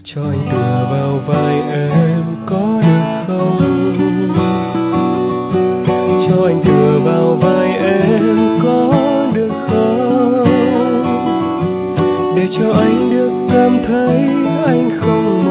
Cho anh tựa vào vai em có được không? Cho anh tựa vào vai em có được không? Để cho anh được cảm thấy anh không